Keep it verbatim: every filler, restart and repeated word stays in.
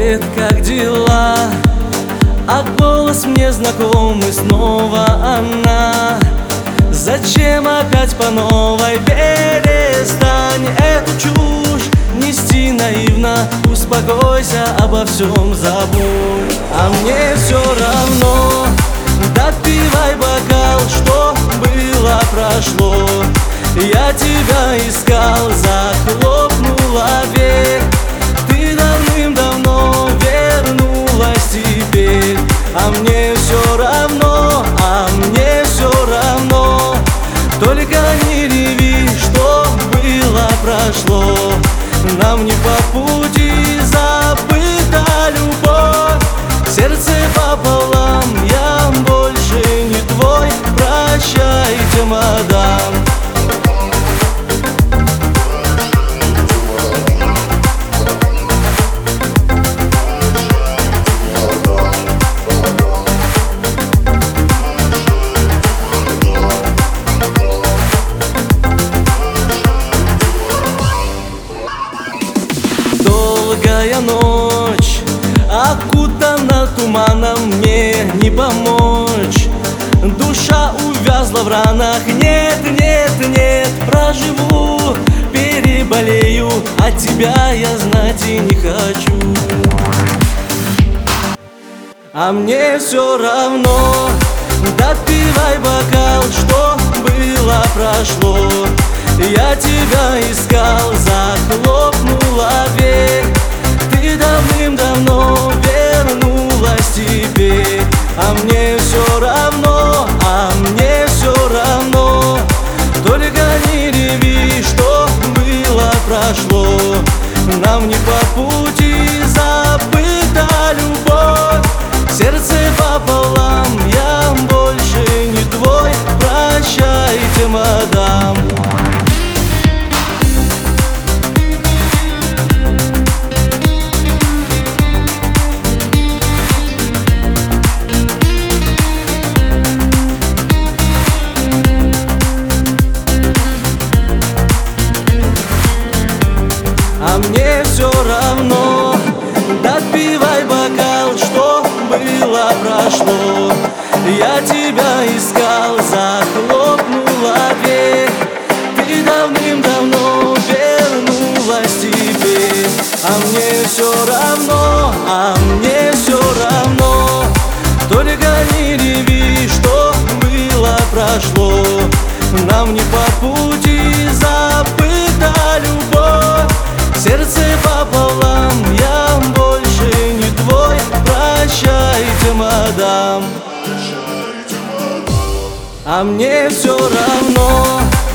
Привет, как дела? А голос мне знакомый, снова она. Зачем опять по новой? Перестань эту чушь нести наивно. Успокойся, обо всем забудь. А мне все равно. Допивай бокал, что было, прошло. Я тебя искал, захлопнула дверь. Ты давным-давно вернулась теперь. А мне все равно, а мне все равно. Только не реви, что было, прошло. Нам не по пути, забыта любовь. Сердце пополам, я больше не твой. Прощайте, мадам. Долгая ночь окутана туманом, мне не помочь. Душа увязла в ранах, нет, нет, нет. Проживу, переболею, а тебя я знать и не хочу. А мне все равно. Допивай бокал, что было, прошло. Я тебя искал, захлопнула дверь. Ты давным-давно вернулась теперь. А мне все равно, а мне все равно. Только не реви, что было, прошло. Нам не по пути, забыта любовь. Сердце пополам, я больше не твой. Прощайте, мадам. А мне все равно. Допивай бокал, что было, прошло. Я тебя искал, захлопнула дверь. Ты давным-давно вернулась теперь. А мне все равно, а мне все равно. Только не реви, что было, прошло. Нам не по пути, забыта любовь. Сердце пополам, я больше не твой. Прощайте, мадам. А мне все равно.